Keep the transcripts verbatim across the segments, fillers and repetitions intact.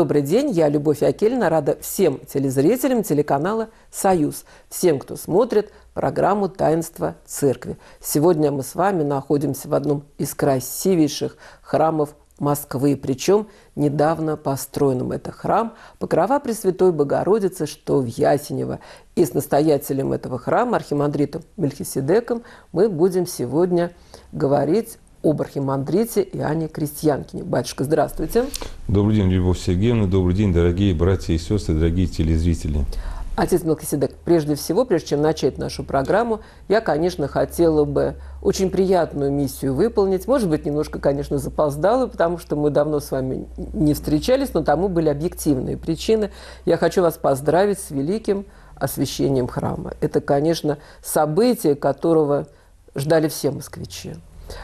Добрый день, я Любовь Акельна, рада всем телезрителям телеканала «Союз», всем, кто смотрит программу «Таинство Церкви». Сегодня мы с вами находимся в одном из красивейших храмов Москвы, причем недавно построенном. Это храм Покрова Пресвятой Богородицы, что в Ясенево. И с настоятелем этого храма, архимандритом Мельхиседеком, мы будем сегодня говорить об архимандрите Иоанне Крестьянкине. Батюшка, здравствуйте. Добрый день, Любовь Сергеевна. Добрый день, дорогие братья и сестры, дорогие телезрители. Отец Мельхиседек, прежде всего, прежде чем начать нашу программу, я, конечно, хотела бы очень приятную миссию выполнить. Может быть, немножко, конечно, запоздала, потому что мы давно с вами не встречались, но тому были объективные причины. Я хочу вас поздравить с великим освящением храма. Это, конечно, событие, которого ждали все москвичи.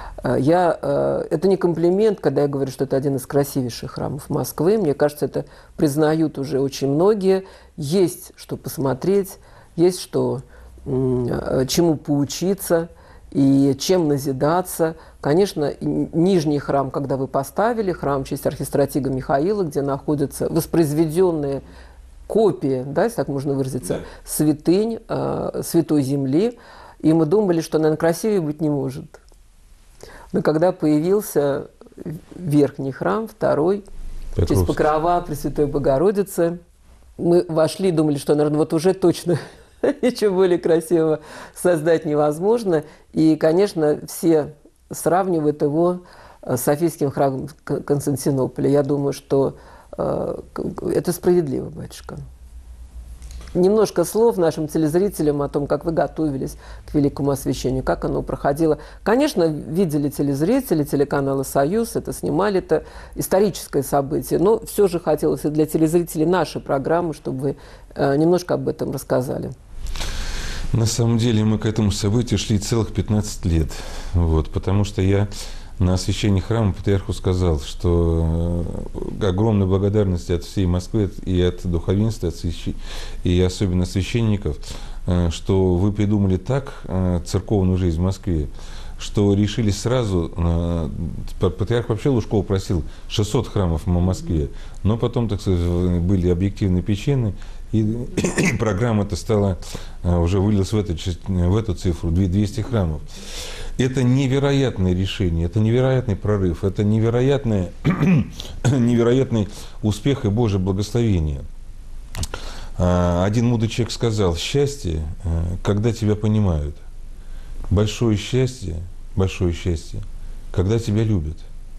Я, это не комплимент, когда я говорю, что это один из красивейших храмов Москвы. Мне кажется, это признают уже очень многие. Есть что посмотреть, есть что, чему поучиться и чем назидаться. Конечно, нижний храм, когда вы поставили, храм в честь архистратига Михаила, где находятся воспроизведенные копии, да, если так можно выразиться, святынь, Святой Земли. И мы думали, что, наверное, красивее быть не может. Но когда появился верхний храм, второй, в честь Покрова Пресвятой Богородицы, мы вошли, думали, что, наверное, вот уже точно ничего более красивого создать невозможно. И, конечно, все сравнивают его с Софийским храмом Константинополя. Я думаю, что э, это справедливо, батюшка. Немножко слов нашим телезрителям о том, как вы готовились к великому освящению, как оно проходило. Конечно, видели телезрители телеканала «Союз», это снимали, это историческое событие, но все же хотелось и для телезрителей нашей программы, чтобы вы э, немножко об этом рассказали. На самом деле мы к этому событию шли целых пятнадцать лет, вот, потому что я на освящении храма патриарху сказал, что огромная благодарность от всей Москвы и от духовенства, от свящ... и особенно священников, что вы придумали так церковную жизнь в Москве, что решили сразу, патриарх вообще Лужкова просил шестьсот храмов в Москве, но потом, так сказать, были объективные причины, и, и программа эта стала, уже вылилась в эту, в эту цифру, двести храмов. Это невероятное решение, это невероятный прорыв, это невероятное, невероятный успех и Божье благословение. Один мудрый человек сказал: счастье, когда тебя понимают. Большое счастье, большое счастье, когда тебя любят.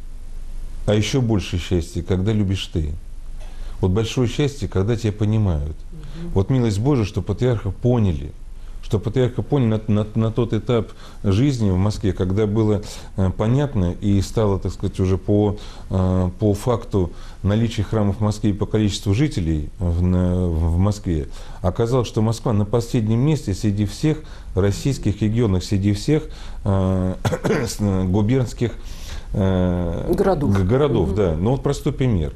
А еще больше счастья, когда любишь ты. Вот большое счастье, когда тебя понимают. Вот милость Божия, что патриарха поняли. Что патриарха поняли на, на, на тот этап жизни в Москве, когда было э, понятно и стало, так сказать, уже по, э, по факту наличия храмов в Москве и по количеству жителей в, на, в Москве, оказалось, что Москва на последнем месте среди всех российских регионов, среди всех э, губернских э, городов. городов mm-hmm. да. Ну вот простой пример.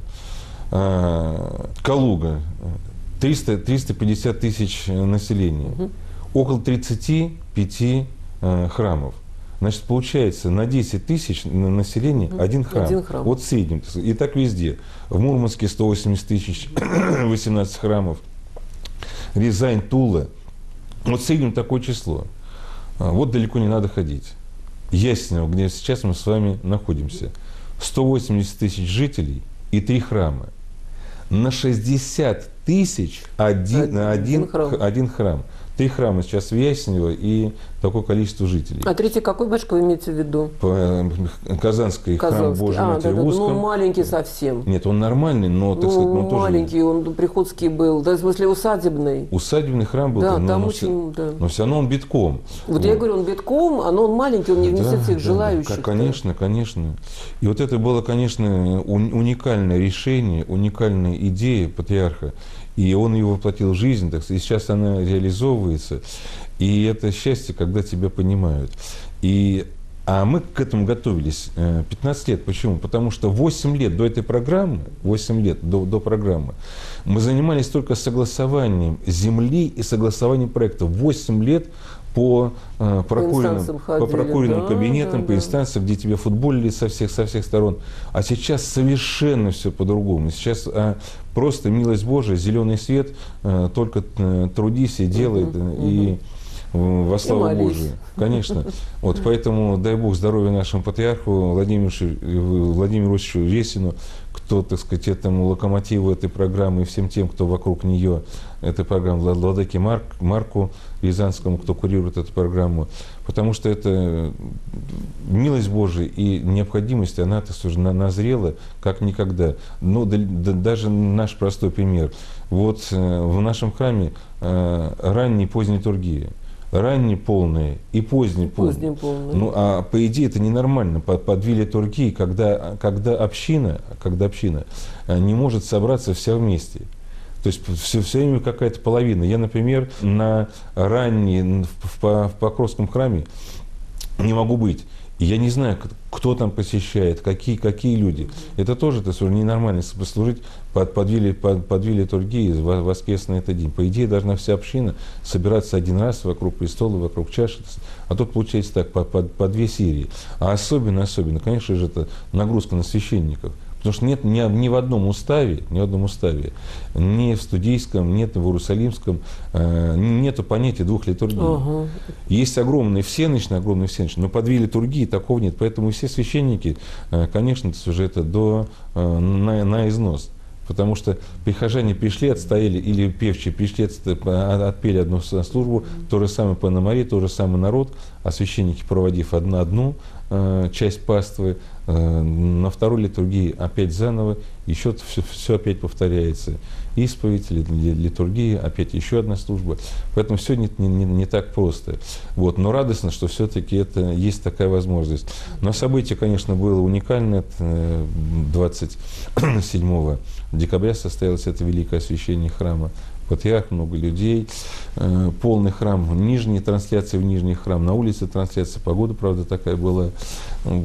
Э, Калуга, триста, триста пятьдесят тысяч населения. Mm-hmm. Около тридцати пяти э, храмов. Значит, получается, на десять тысяч населения один храм. Один храм. Вот в среднем. И так везде. В Мурманске сто восемьдесят тысяч, восемнадцать храмов. Рязань, Тула. Вот в среднем такое число. Вот далеко не надо ходить. Ясенево, где сейчас мы с вами находимся. сто восемьдесят тысяч жителей и три храма. На шестьдесят тысяч один, один, один, храм. один храм. Три храма сейчас в Ясенево и такое количество жителей. А третий какой, батюшка, вы имеете в виду? Казанский, Казанский. храм Божий а, Матери да, да, ну, маленький совсем. Нет, он нормальный, но, так ну, сказать, он маленький, тоже... он приходский был, да, в смысле усадебный. Усадебный храм был, да, но, там но, очень, все, да. но все равно он битком. Вот, вот я говорю, он битком, но он маленький, он не вместит да, всех да, желающих. Да, конечно, конечно. И вот это было, конечно, уникальное решение, уникальная идея патриарха. И он ее воплотил в жизнь, так сказать, и сейчас она реализовывается. И это счастье, когда тебя понимают. И, а мы к этому готовились пятнадцать лет. Почему? Потому что восемь лет до этой программы, восемь лет до, до программы, мы занимались только согласованием земли и согласованием проектов. восемь лет по, э, прокуренным, инстанциям по ходили, прокуренным да, кабинетам, да, по да. инстанциям, где тебя футболили со всех, со всех сторон. А сейчас совершенно все по-другому. Сейчас а, просто милость Божия, зеленый свет, а, только а, трудись и делай, Угу, и угу. во славу И Божию. Конечно. Вот поэтому дай Бог здоровья нашему патриарху Владимиру, Владимиру Русичу Весину, кто, так сказать, этому локомотиву этой программы и всем тем, кто вокруг нее, этой программы, владыке Марк, Марку Рязанскому, кто курирует эту программу. Потому что это милость Божия и необходимость, она, так сказать, назрела как никогда. Ну, да, да, даже наш простой пример. Вот в нашем храме ранние и поздние литургии. Ранние полные и поздние полные. полные. Ну, а по идее это ненормально. По, по две литургии, когда, когда, община, когда община не может собраться вся вместе. То есть все, все время какая-то половина. Я, например, на ранней, в, в, в Покровском храме не могу быть. И я не знаю, кто там посещает, какие, какие люди. Это тоже это ненормально, если послужить под, под, две, под, под две литургии в воскресный этот день. По идее, должна вся община собираться один раз вокруг престола, вокруг чаши. А тут получается так, по, по, по две серии. А особенно, особенно, конечно же, это нагрузка на священников. Потому что нет ни, ни в одном уставе, ни в одном уставе, ни в студийском, нет в иерусалимском, э, нету понятия двух литургий. Ага. Есть огромные всеночные, огромные всеночные, но по две литургии такого нет. Поэтому все священники, э, конечно, это уже это до, э, на, на износ. Потому что прихожане пришли, отстояли, или певчие пришли, отпели одну службу, то же самое Пономарей, то же самое народ, а священники, проводив одну, одну э, часть паствы, э, на второй литургии опять заново, еще все, все опять повторяется. Исповедь, литургия, опять еще одна служба. Поэтому все не, не, не так просто. Вот. Но радостно, что все-таки это, есть такая возможность. Но событие, конечно, было уникальное. двадцать седьмого декабря состоялось это великое освящение храма. Патриарх, много людей, э, полный храм, нижние трансляции в нижний храм, на улице трансляция, погода, правда, такая была э,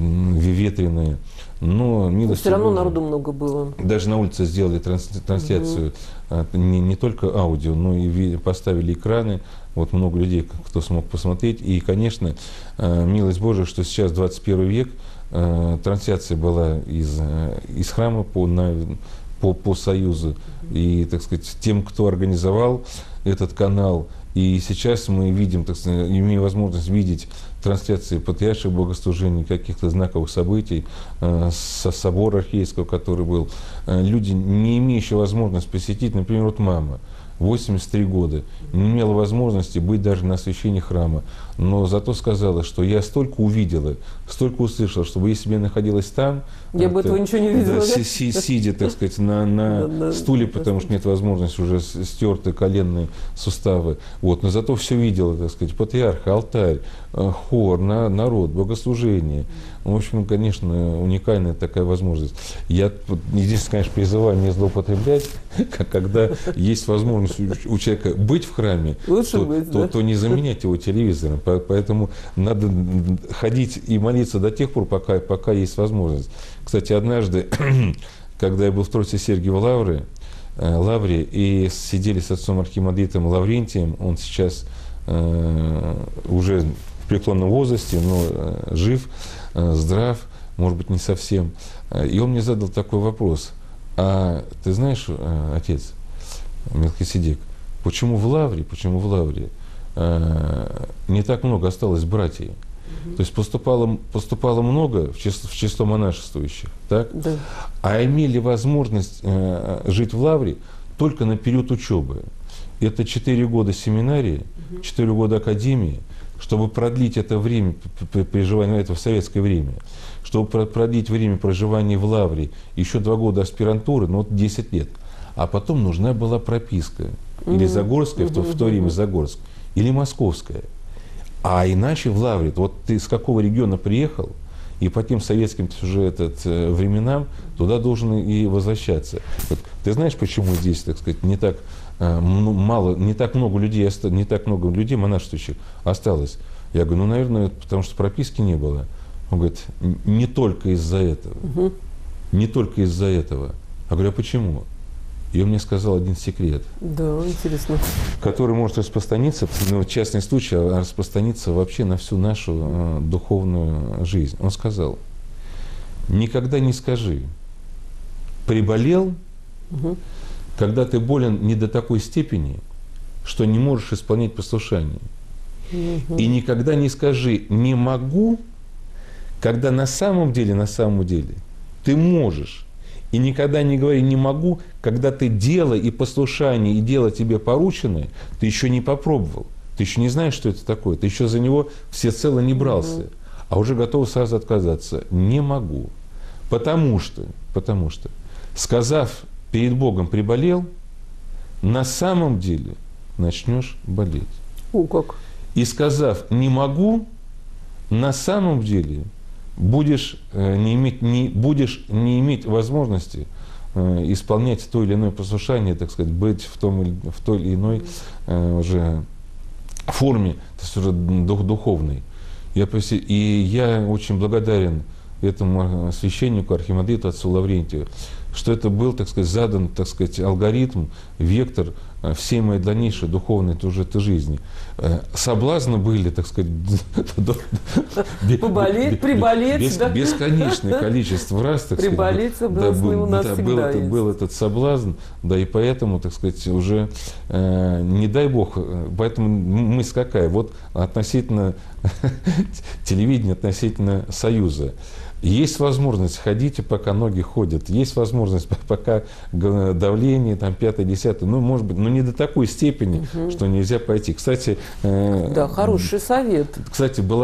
ветреная. Но милости все равно Божией, народу много было. Даже на улице сделали транс, трансляцию, угу. не, не только аудио, но и ви, поставили экраны. Вот много людей, кто смог посмотреть. И, конечно, э, милость Божия, что сейчас двадцать первый век, э, трансляция была из, э, из храма по, на, по, по Союзу. И, так сказать, тем, кто организовал этот канал. И сейчас мы видим, так сказать, имеем возможность видеть трансляции патриарших богослужений, каких-то знаковых событий, э, со собора архиерейского, который был. Э, люди, не имеющие возможности посетить, например, вот мама, восемьдесят три года, не имела возможности быть даже на освящении храма, но зато сказала, что я столько увидела, столько услышала, чтобы если бы я находилась там, я бы этого ничего не видела, да, да? си, сидя, так сказать, на, на да, стуле, да, потому что нет возможности, уже стерты коленные суставы, вот, но зато все видела, так сказать, патриарх, алтарь, хор, на, народ, богослужение. В общем, конечно, уникальная такая возможность. Я единственное, конечно, призываю не злоупотреблять, когда есть возможность у человека быть в храме, Лучше то, быть, то, да? то не заменять его телевизором. Поэтому надо ходить и молиться до тех пор, пока, пока есть возможность. Кстати, однажды, когда я был в Троице-Сергиевой лавре, лавре и сидели с отцом архимандритом Лаврентием, он сейчас э, уже в преклонном возрасте, но э, жив, э, здрав, может быть, не совсем. И он мне задал такой вопрос. А ты знаешь, э, отец Мелхиседек, почему в лавре, почему в лавре э, не так много осталось братьев? То есть поступало, поступало много в число, в число монашествующих, так? Да. А имели возможность э, жить в лавре только на период учебы. Это четыре года семинарии, четыре года академии, чтобы продлить это время проживания, это в советское время, чтобы продлить время проживания в лавре, еще два года аспирантуры, ну вот десять лет. А потом нужна была прописка. Или Загорская, в то, в то время Загорск, или Московская. А иначе в лавре, вот ты с какого региона приехал, и по тем советским уже этот, временам туда должен и возвращаться. Вот, ты знаешь, почему здесь, так сказать, не так мало, не так много людей, не так много людей монашествующих осталось? Я говорю, ну, наверное, потому что прописки не было. Он говорит, не только из-за этого. Угу. Не только из-за этого. Я говорю, а почему? И он мне сказал один секрет. Да, интересно. Который может распространиться, ну, частный случай, а распространиться вообще на всю нашу э, духовную жизнь. Он сказал: никогда не скажи, приболел, угу. когда ты болен не до такой степени, что не можешь исполнять послушание. Угу. И никогда не скажи, не могу, когда на самом деле, на самом деле ты можешь. И никогда не говори «не могу», когда ты дело и послушание, и дело тебе порученное, ты еще не попробовал. Ты еще не знаешь, что это такое. Ты еще за него всецело не брался. Mm-hmm. А уже готов сразу отказаться. Не могу. Потому что, потому что, сказав перед Богом «приболел», на самом деле начнешь болеть. О, как? И сказав «не могу», на самом деле будешь не иметь, не, будешь не иметь возможности э, исполнять то или иное послушание, так сказать, быть в, том, в той или иной э, уже форме, то есть уже дух, духовной. Я, и я очень благодарен этому священнику, архимандриту, отцу Лаврентию, что это был, так сказать, задан, так сказать, алгоритм, вектор всей моей дальнейшей духовной тоже этой жизни. Соблазны были, так сказать, поболеть, приболеть, да? Бесконечное количество раз, так сказать. Приболеть соблазны у нас всегда есть. Был этот соблазн, да, и поэтому, так сказать, уже не дай Бог, поэтому мысль какая, вот относительно телевидения, относительно Союза. Есть возможность, ходите, пока ноги ходят. Есть возможность, пока давление, там, пятое, десятое. Ну, может быть, но не до такой степени, угу. что нельзя пойти. Кстати... Да, хороший совет. Кстати, была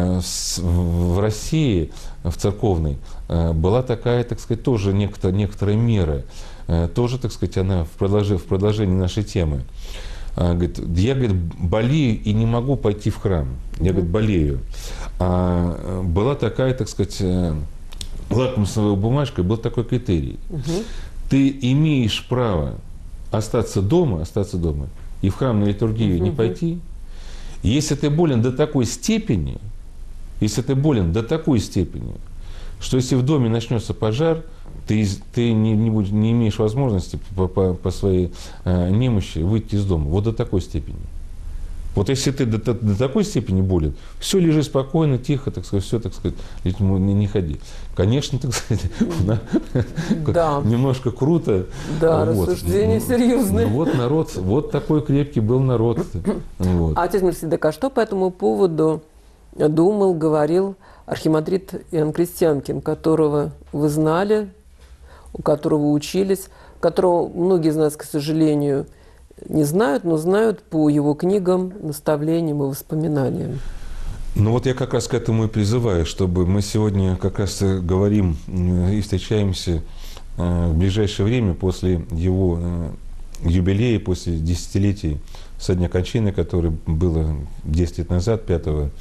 в России, в церковной, была такая, так сказать, тоже некоторая, некоторая мера. Тоже, так сказать, она в продолжении, в продолжении нашей темы. Говорит, я, говорит, болею и не могу пойти в храм. Я, говорит, болею. А была такая, так сказать, лакмусовая бумажка, был такой критерий. Угу. Ты имеешь право остаться дома, остаться дома и в храм на литургию угу. не пойти, если ты болен до такой степени, если ты болен до такой степени, что если в доме начнется пожар, ты, ты не, не, будь, не имеешь возможности по, по, по своей э, немощи выйти из дома. Вот до такой степени. Вот если ты до, до, до такой степени болен, все, лежи спокойно, тихо, так сказать, все, так сказать, не, не ходи. Конечно, так сказать, да. немножко круто. Да, вот. Рассуждения серьезные. Ну, вот народ, вот такой крепкий был народ. Вот. А отец Мельхиседек, а что по этому поводу думал, говорил архимандрит Иоанн Крестьянкин, которого вы знали, у которого учились, которого многие из нас, к сожалению, не знают, но знают по его книгам, наставлениям и воспоминаниям? Ну вот я как раз к этому и призываю, чтобы мы сегодня как раз говорим и встречаемся в ближайшее время после его юбилея, после десятилетий со дня кончины, которое было десять лет назад, пятого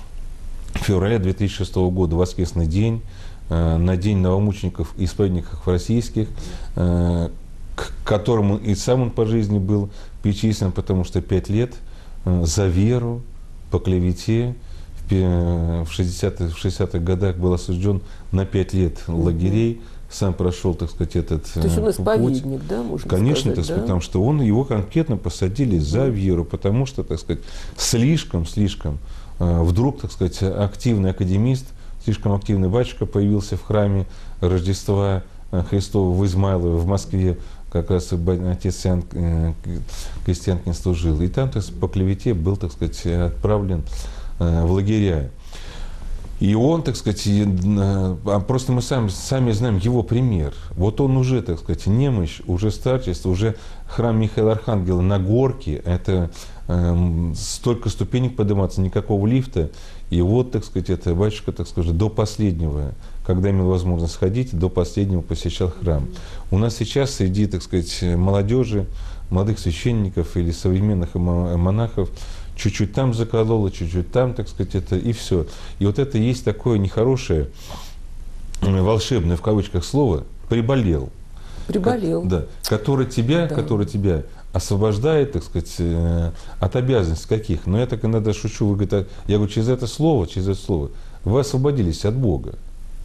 февраля две тысячи шестого года, воскресный день, на День новомучеников и исповедников российских, к которому и сам он по жизни был причислен, потому что пять лет за веру, по клевете в шестидесятых годах был осужден на пять лет лагерей, сам прошел, так сказать, этот путь. То есть он исповедник, да, можно Конечно, сказать, так сказать, да? потому что он, его конкретно посадили за веру, потому что, так сказать, слишком, слишком вдруг, так сказать, активный академист, слишком активный батюшка появился в храме Рождества Христова в Измайлово, в Москве, как раз отец Иоанн Крестьянкин служил. И там, так сказать, по клевете был, так сказать, отправлен в лагеря. И он, так сказать, просто мы сами, сами знаем его пример. Вот он уже, так сказать, немощь, уже старчество, уже храм Михаила Архангела на горке, это э, столько ступенек подниматься, никакого лифта. И вот, так сказать, это батюшка, так сказать, до последнего, когда имел возможность ходить, до последнего посещал храм. У нас сейчас среди, так сказать, молодежи, молодых священников или современных монахов чуть-чуть там закололо, чуть-чуть там, так сказать, это и все. И вот это есть такое нехорошее, волшебное в кавычках слово «приболел». Приболел. Ко- да, который тебя, да. который тебя освобождает, так сказать, от обязанностей каких. Но я так иногда шучу, вы говорите, я говорю, через это слово, через это слово вы освободились от Бога.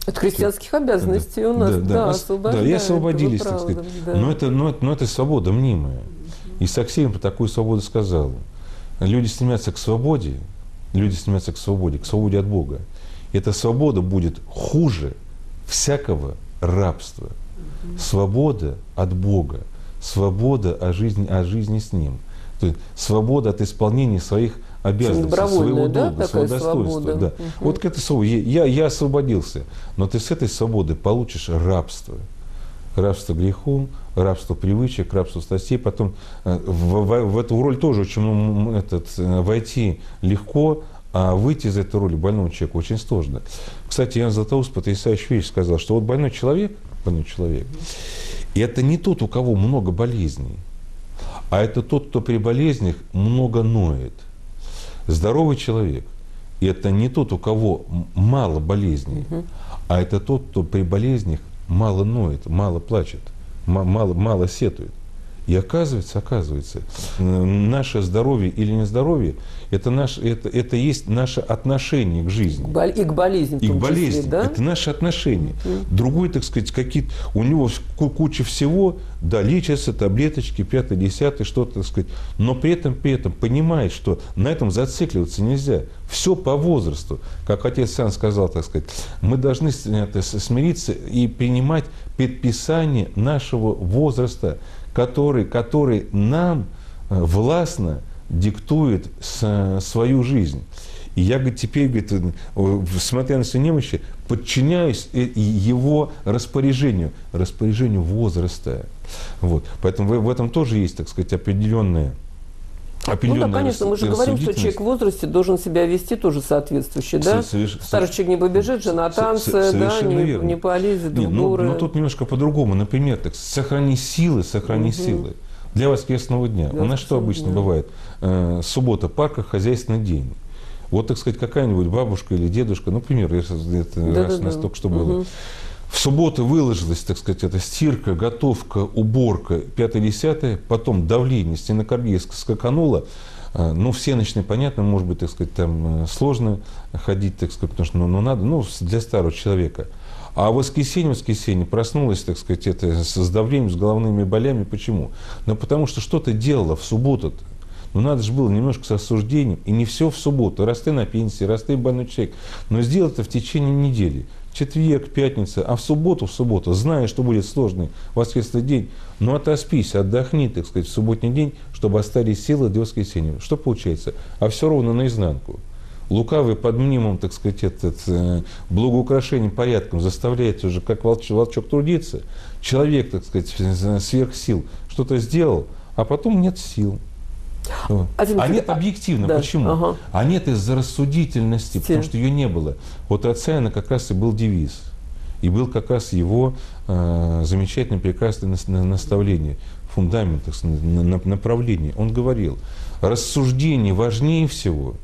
От христианских обязанностей да, у нас, да, да, да, освобождают. Да, и освободились, так правда, сказать. да. Но, это, но, это, но это свобода мнимая. И Саксейн по такую свободу сказал. Люди стремятся к свободе, люди стремятся к свободе, к свободе от Бога. И эта свобода будет хуже всякого рабства. Свобода от Бога, свобода о жизни, о жизни с Ним. То есть свобода от исполнения своих обязанностей, своего да, долга, своего достоинства. Да. Угу. Вот к этой свободе. Я, я освободился, но ты с этой свободы получишь рабство. Рабство греху, рабство привычек, рабство страстей. Потом в, в, в эту роль тоже очень этот, войти легко, а выйти из этой роли больному человеку очень сложно. Кстати, Иоанн Златоуст потрясающую вещь сказал, что вот больной человек, больной человек, и это не тот, у кого много болезней, а это тот, кто при болезнях много ноет. Здоровый человек, и это не тот, у кого мало болезней, угу. а это тот, кто при болезнях мало ноет, мало плачет, мало, мало сетует. И оказывается, оказывается, наше здоровье или нездоровье это, наш, это, это есть наше отношение к жизни. И к болезни. И к болезни. Числе, да? Это наше отношение. Mm-hmm. Другой, так сказать, какие-то, у него куча всего, да, лечатся, таблеточки, пятое, десятое, что-то, так сказать. Но при этом, при этом понимает, что на этом зацикливаться нельзя. Все по возрасту. Как отец сам сказал, так сказать, мы должны смириться и принимать предписание нашего возраста, который, который нам властно диктует свою жизнь. И я, говорит, теперь, говорит, смотря на свои немощи, подчиняюсь его распоряжению, распоряжению возраста. Вот. Поэтому в этом тоже есть, так сказать, определенная Ну да, конечно, мы же говорим, что человек в возрасте должен себя вести тоже соответствующе, да? Соверш... Старый человек не побежит же на танцы, да, не, не полезет в горы. Но тут немножко по-другому. Например, так, сохрани силы, сохрани угу. силы. Для воскресного дня. Для У нас что обычно дня. бывает? Э, суббота, парк, хозяйственный день. Вот, так сказать, какая-нибудь бабушка или дедушка, например, это да, раз да, настолько, да. что было. Угу. В субботу выложилась, так сказать, эта стирка, готовка, уборка, пятое-десятое, потом давление, стенокардия скаканула. Ну, всеночные, понятно, может быть, так сказать, там сложно ходить, так сказать, потому что ну, ну, надо, ну, для старого человека. А в воскресенье, в воскресенье проснулась, так сказать, это, с давлением, с головными болями. Почему? Ну, потому что что-то делала в субботу. Ну, надо же было немножко с осуждением. И не все в субботу. Раз ты на пенсии, раз ты больной человек. Но сделай это в течение недели. Четверг, пятница, а в субботу, в субботу, зная, что будет сложный воскресный день, ну, отоспись, отдохни, так сказать, в субботний день, чтобы остались силы для воскресенья. Что получается? А все ровно наизнанку. Лукавый под мнимым, так сказать, этот, э, благоукрашением, порядком заставляет уже, как волчок, волчок трудиться. Человек, так сказать, сверх сил что-то сделал, а потом нет сил. Один, а нет объективно. Да. Почему? Ага. А нет из-за рассудительности, Стиль. потому что ее не было. Вот у отца Иоанна как раз и был девиз. И был как раз его э, замечательное, прекрасное наставление, фундамент, направление. Он говорил, рассуждение важнее всего,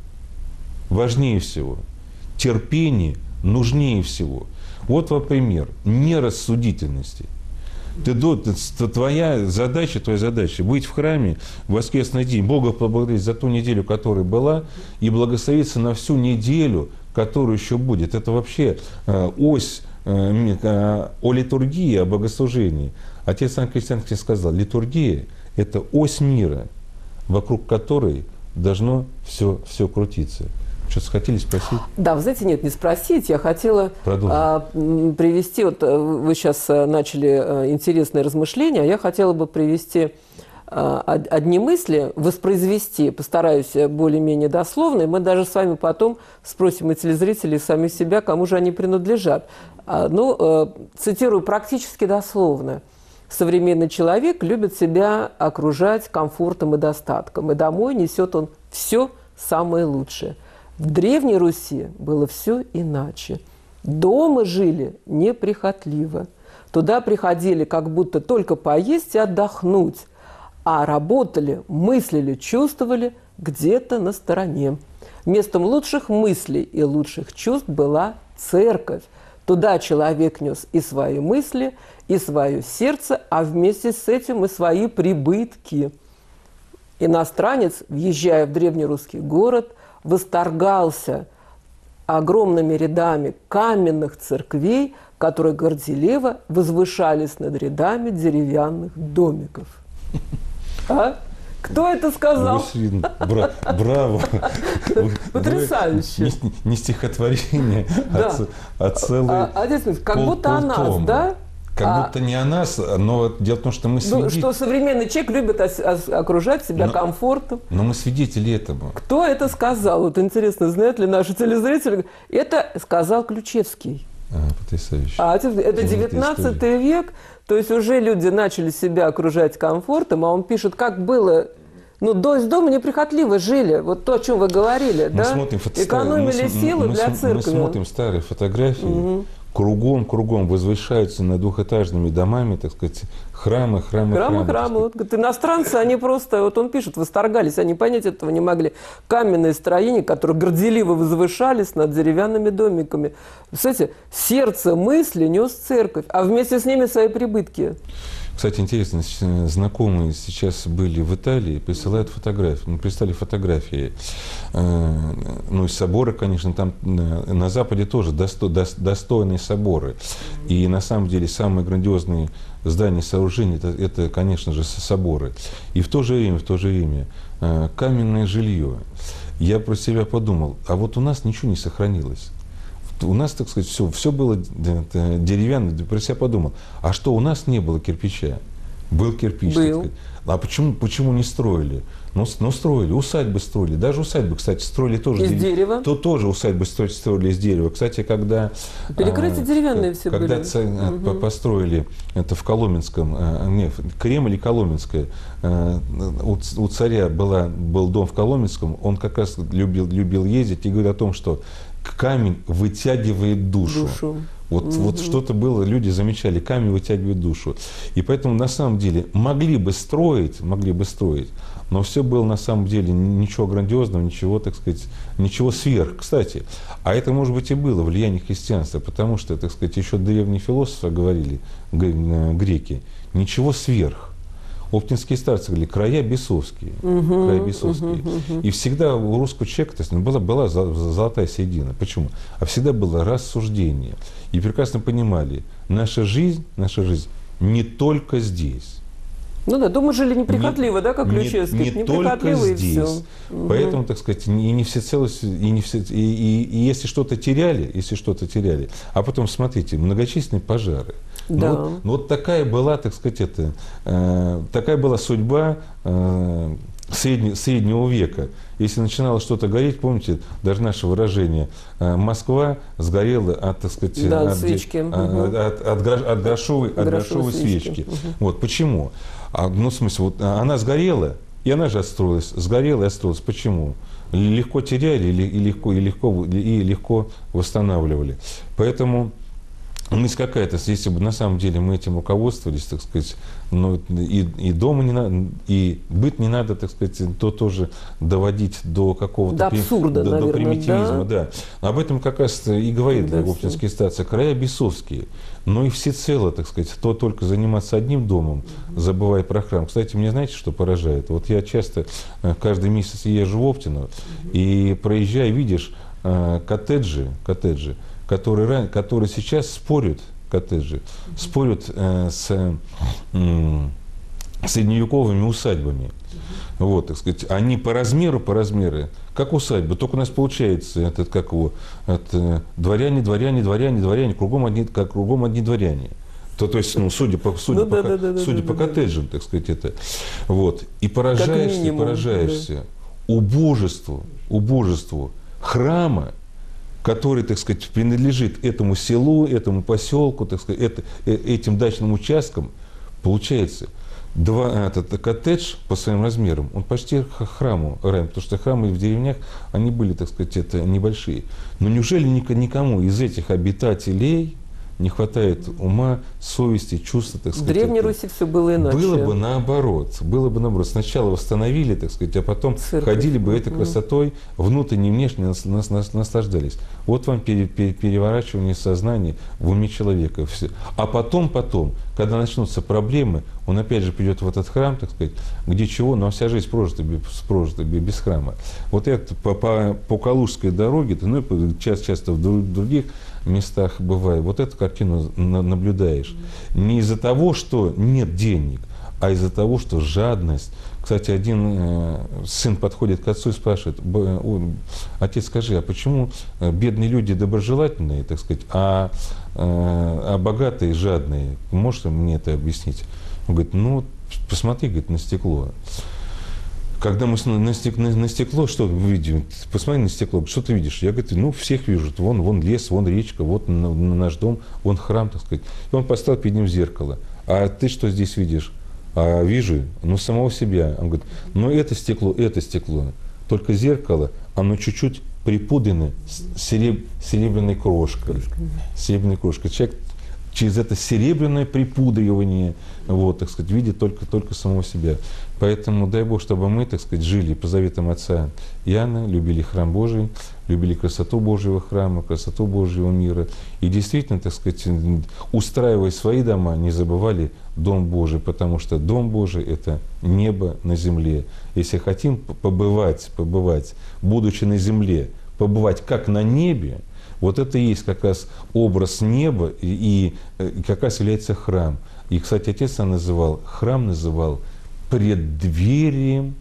важнее всего, терпение нужнее всего. Вот вам пример нерассудительности. Ты, ты, твоя задача, твоя задача быть в храме в воскресный день, Бога поблагодарить за ту неделю, которая была, и благословиться на всю неделю, которая еще будет. Это вообще э, ось э, э, о литургии, о богослужении. Отец Иоанн Крестьянский сказал, литургия – это ось мира, вокруг которой должно все, все крутиться. Что-то хотели спросить? Да, вы знаете, нет, не спросить. Я хотела а, привести, вот вы сейчас начали а, интересные размышления, а я хотела бы привести а, одни мысли, воспроизвести, постараюсь более-менее дословно, и мы даже с вами потом спросим и телезрителей, и сами себя, кому же они принадлежат. А, ну, а, цитирую практически дословно. Современный человек любит себя окружать комфортом и достатком, и домой несет он все самое лучшее. В Древней Руси было все иначе. Дома жили неприхотливо. Туда приходили как будто только поесть и отдохнуть, а работали, мыслили, чувствовали где-то на стороне. Местом лучших мыслей и лучших чувств была церковь. Туда человек нес и свои мысли, и свое сердце, а вместе с этим и свои прибытки. Иностранец, въезжая в древнерусский город, восторгался огромными рядами каменных церквей, которые горделиво возвышались над рядами деревянных домиков. А? Кто это сказал? Бра браво! Потрясающе! Не, не стихотворение, да. а, а целый а, а, а, Как пол, будто о нас, да? Как а, будто не о нас, но дело в том, что мы свидетели. Ну, что современный человек любит ос ос окружать себя но, комфортом. Но мы свидетели этого. Кто это сказал? Вот интересно, знают ли наши телезрители? Это сказал Ключевский. А, потрясающе. А это девятнадцатый век, то есть уже люди начали себя окружать комфортом, а он пишет, как было, ну, до, из дома неприхотливо жили, вот то, о чем вы говорили, мы да? Смотрим, экономили мы, силы мы, для мы, церкви. Мы смотрим старые фотографии, угу. кругом, кругом возвышаются над двухэтажными домами, так сказать, храмы, храмы, храмы. Храмы, храмы. Вот, говорит, иностранцы, они просто, вот он пишет, восторгались, они понять этого не могли. Каменные строения, которые горделиво возвышались над деревянными домиками. Кстати, сердце мысли нес церковь, а вместе с ними свои прибытки. Кстати, интересно, знакомые сейчас были в Италии, присылают фотографии, ну, прислали фотографии, э, ну, из собора, конечно, там на, на Западе тоже досто, до, достойные соборы. И на самом деле самые грандиозные здания, сооружения, это, это, конечно же, соборы. И в то же время, в то же время э, каменное жилье. Я про себя подумал, а вот у нас ничего не сохранилось. У нас, так сказать, все, все было деревянное. Про себя подумал, а что, у нас не было кирпича? Был кирпич. Был. Так сказать. А почему, почему не строили? Ну, ну, строили, усадьбы строили. Даже усадьбы, кстати, строили тоже. Из дерева? То тоже усадьбы строили, строили из дерева. Кстати, когда... Перекрытия а, деревянные все когда были. Когда угу. построили это в Коломенском, а, не, Кремль и Коломенское, а, у, у царя была, был дом в Коломенском, он как раз любил, любил ездить и говорил о том, что камень вытягивает душу. душу. Вот, угу. вот что-то было, люди замечали, камень вытягивает душу. И поэтому на самом деле могли бы строить, могли бы строить, но все было на самом деле ничего грандиозного, ничего, так сказать, ничего сверх. Кстати, а это, может быть, и было влияние христианства, потому что, так сказать, еще древние философы говорили, греки, ничего сверх. Оптинские старцы говорили, края бесовские, угу, края бесовские. Угу, угу. И всегда у русского человека, то есть, была, была золотая середина. Почему? А всегда было рассуждение. И прекрасно понимали, наша жизнь, наша жизнь не только здесь. Ну да, дома жили неприхотливо, не, да, как Ключевский? Не, не только здесь. Угу. Поэтому, так сказать, и не всецело, и, не все, и, и, и если что-то теряли, если что-то теряли, а потом, смотрите, многочисленные пожары. Да. Ну, вот, ну, вот такая была, так сказать, это, э, такая была судьба э, средне, среднего века. Если начинало что-то гореть, помните, даже наше выражение, э, Москва сгорела от, так сказать, да, от, свечки. От, угу. от, от, грош, от грошовой, от грошовой свечки. свечки. Угу. Вот почему? А, ну, в смысле, вот она сгорела, и она же отстроилась, сгорела и отстроилась. Почему? Легко теряли и легко, и легко, и легко восстанавливали. Поэтому мысль какая-то, если бы на самом деле мы этим руководствовались, так сказать, ну, и, и дома не надо, и быт не надо, так сказать, то тоже доводить до какого-то... До абсурда, до, наверное, до примитивизма, да. да. Об этом как раз и говорит да, Оптинские старцы, края бесовские. Но и всецело, так сказать, то только заниматься одним домом, mm-hmm. забывая про храм. Кстати, мне знаете, что поражает? Вот я часто каждый месяц езжу в Оптино, mm-hmm. и проезжая, видишь коттеджи, коттеджи, которые, которые сейчас спорят, коттеджи, mm-hmm. спорят э, с э, средневековыми усадьбами. Mm-hmm. Вот, так сказать, они по размеру, по размеру, как усадьба, только у нас получается, этот, как его, это, дворяне, дворяне, дворяне, дворяне, кругом одни, как кругом одни дворяне. То, то есть, ну, судя по, судя ну, по, да, да, судя да, по да, коттеджам, да. так сказать, это. Вот. И поражаешься, минимум, поражаешься да. убожеству, убожеству храма, который, так сказать, принадлежит этому селу, этому поселку, так сказать, это, этим дачным участкам, получается, два, этот коттедж по своим размерам, он почти храму равен, потому что храмы в деревнях, они были, так сказать, это небольшие. Но неужели никому из этих обитателей не хватает ума, совести, чувства, так сказать. В Древней Руси все было иначе. Было бы наоборот. Было бы наоборот. Сначала восстановили, так сказать, а потом Церковь. ходили бы этой красотой, внутренне и внешне нас, нас, нас, наслаждались. Вот вам пере, пере, переворачивание сознания в уме человека. Все. А потом, потом, когда начнутся проблемы, он опять же придет в этот храм, так сказать, где чего, но вся жизнь прожита, прожита без храма. Вот это по, по, по Калужской дороге, ну и часто, часто в других местах бывает, вот эту картину наблюдаешь. Не из-за того, что нет денег, а из-за того, что жадность. Кстати, один э, сын подходит к отцу и спрашивает: отец, скажи, а почему бедные люди доброжелательные, так сказать, а, э, а богатые жадные? Можешь мне это объяснить? Он говорит: ну, посмотри, говорит, на стекло. Когда мы на стекло, на стекло, что видим? Посмотри на стекло, что ты видишь? Я говорю: ну, всех вижу. Вон, вон лес, вон речка, вот наш дом, вон храм, так сказать. И он поставил перед ним зеркало. А ты что здесь видишь? А вижу, ну, самого себя. Он говорит: ну, это стекло, это стекло. Только зеркало, оно чуть-чуть припудрено сереб, серебряной крошкой. Серебряной крошкой. Человек через это серебряное припудривание, вот, так сказать, видит только, только самого себя. Поэтому дай Бог, чтобы мы, так сказать, жили по заветам отца Иоанна, любили храм Божий, любили красоту Божьего храма, красоту Божьего мира. И действительно, так сказать, устраивая свои дома, не забывали Дом Божий, потому что Дом Божий – это небо на земле. Если хотим побывать, побывать, будучи на земле, побывать как на небе, вот это и есть как раз образ неба, и, и как раз является храм. И, кстати, отец сам называл, храм называл преддверием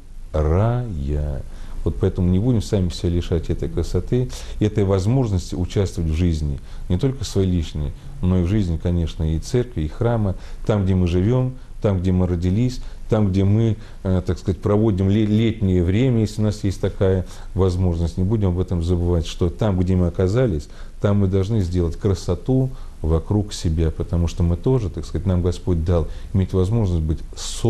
рая. Вот поэтому не будем сами себя лишать этой красоты, этой возможности участвовать в жизни, не только своей личной, но и в жизни, конечно, и церкви, и храма, там, где мы живем, там, где мы родились, там, где мы, э, так сказать, проводим летнее время, если у нас есть такая возможность. Не будем об этом забывать, что там, где мы оказались, там мы должны сделать красоту вокруг себя, потому что мы тоже, так сказать, нам Господь дал иметь возможность быть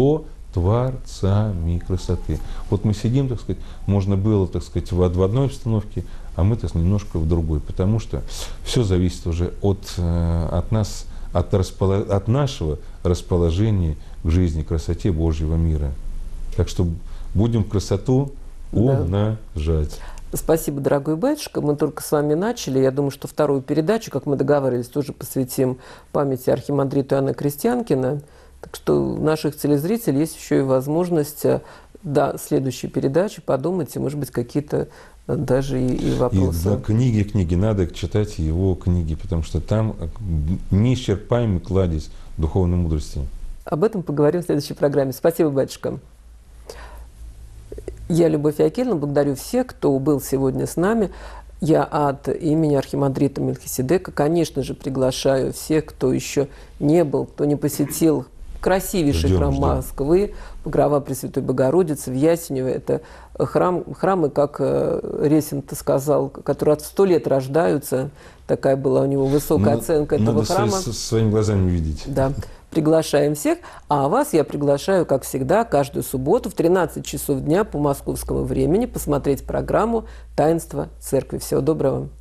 сотворцами красоты. Вот мы сидим, так сказать, можно было, так сказать, в одной обстановке, а мы, так сказать, немножко в другой, потому что все зависит уже от, от нас, от, располож... от нашего расположения к жизни, красоте Божьего мира. Так что будем красоту умножать. Спасибо, дорогой батюшка. Мы только с вами начали. Я думаю, что вторую передачу, как мы договаривались, тоже посвятим памяти архимандрита Иоанна Крестьянкина. Так что у наших телезрителей есть еще и возможность до следующей передачи подумать, и, может быть, какие-то даже и, и вопросы. И, да, книги, книги. Надо читать его книги, потому что там неисчерпаемый кладезь духовной мудрости. Об этом поговорим в следующей программе. Спасибо, батюшка. Я, Любовь Акельевна, благодарю всех, кто был сегодня с нами. Я от имени архимандрита Мелхиседека, конечно же, приглашаю всех, кто еще не был, кто не посетил красивейший ждем, храм ждем. Москвы, Покрова Пресвятой Богородицы в Ясенево. Это храм, храмы, как Ресин-то сказал, которые от сто лет рождаются. Такая была у него высокая Но, оценка этого надо храма. Надо своими глазами видеть. Да. Приглашаем всех. А вас я приглашаю, как всегда, каждую субботу в тринадцать часов дня по московскому времени посмотреть программу «Таинство Церкви». Всего доброго.